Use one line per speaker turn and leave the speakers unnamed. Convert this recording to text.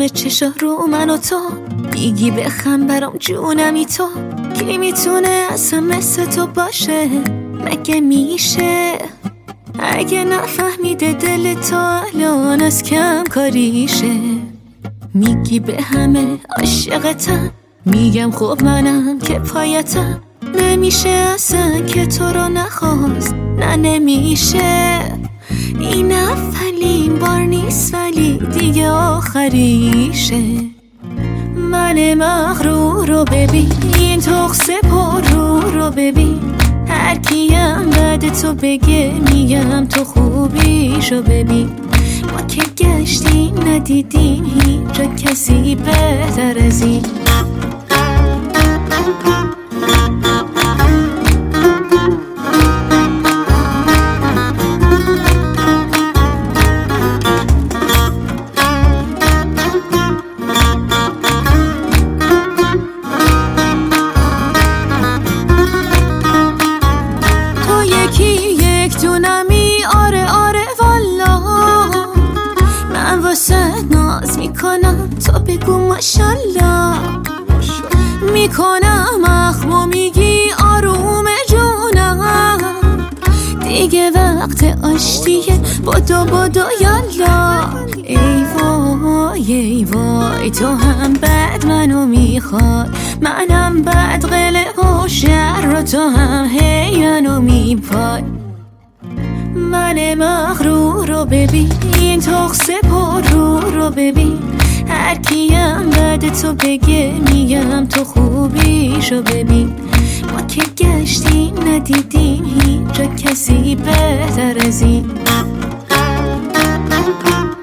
چشا رو من و تو میگی بخم برام جونمی تو. کی میتونه اصلا مثل تو باشه؟ مگه میشه؟ اگه نفهمیده دل تو الان از کم کاریشه. میگی به همه عاشقتم، میگم خب منم که پایتم. نمیشه اصلا که تو رو نخواست، نه نمیشه. این اولین بار نیست ولی دیگه آخریشه. من مغرور رو ببین، این تقص پر رو ببین. هر کیم بعد تو بگه میگم تو خوبیشو ببین. ما که گشتیم ندیدیم هیچ جا کسی بهتر از این. ناز میکنم تو بگو ماشالله، میکنم اخمو میگی آروم جونم. دیگه وقت آشتیه، بدو یالا. ای وای ای وای تو هم بعد منو میخوای، منم بعد قله و شر رو تو هم هی منو میپای. من مغرور رو ببین، این تقص پر رو ببین. هر کیم بعد تو بگه میگم تو خوبیشو ببین. ما که گشتیم ندیدیم هیچ جا کسی بهتر از این.